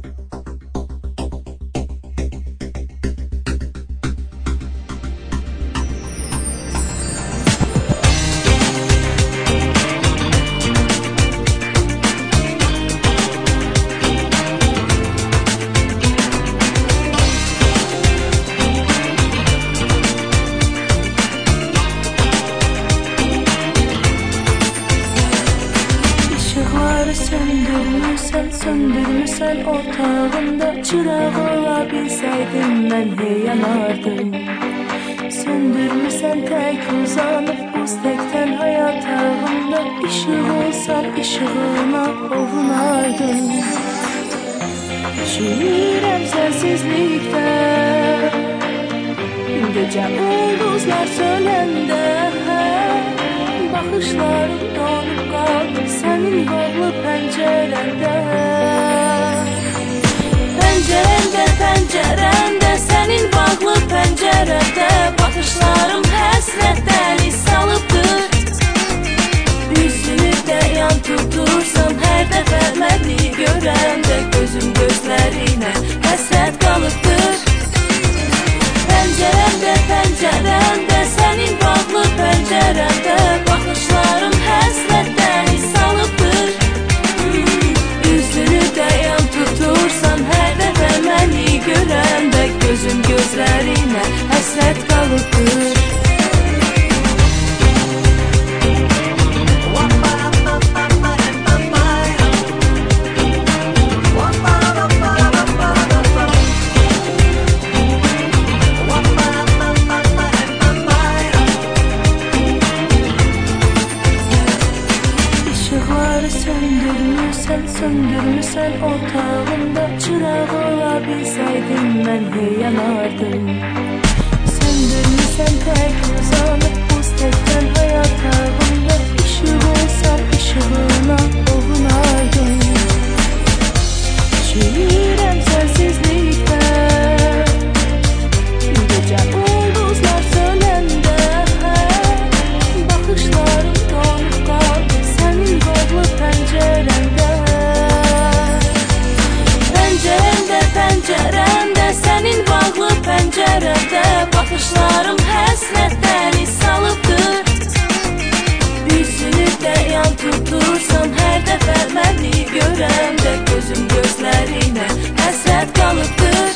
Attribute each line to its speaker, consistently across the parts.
Speaker 1: Söndürmüsən otağında çıraq olabilsəydim mən yanardım. Söndürmüsən tək uzanıb buz təkdən hayatağında, işıq olsan işığına ovunardım. Üşüyürəm sənsizlikdə, gecə ulduzlar sönəndə, baxışlarım donub qaldı sənin bağlı pəncərəndə. Pəncərəndə, sənin bağlı pəncərədə, baxışlarım həsrətdən iz salıbdır. Üzünü də yan tutursan hər dəfə məni görəndə, gözüm gözlərinə həsrət qalıbdır. Pəncərəndə, sənin bağlı pəncərədə, baxışlarım həsrətdən iz salıbdır. Üzünü də yan tutursan hər dəfə məni görəndə, gözüm gözlərinə həsrət qalıbdır. Söndürmüsən otağında çıraq olabilsəydim mən yanardım. Söndürmüsən tək uzanıb buz təkdən hayatağında, işıq olsan işığına ovunardım. Üşüyürəm sənsizlikdə, gecə ulduzlar sönəndə, baxışlarım donub qaldı sənin bağlı pəncərəndə. Pəncərəndə, sənin bağlı pəncərədə, baxışlarım həsrətdən iz salıbdır. Üzünü də yan tutursan hər dəfə məni görəndə, gözüm gözlərinə həsrət qalıbdır.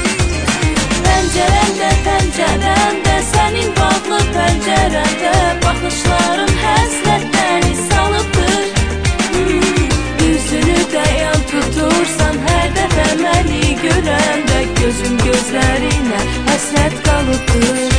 Speaker 1: Pəncərəndə, sənin bağlı pəncərədə, baxışlarım həsrətdən iz salıbdır. Üzünü də yan tutursan hər dəfə məni görəndə, gözüm gözlərinə həsrət qalıbdır.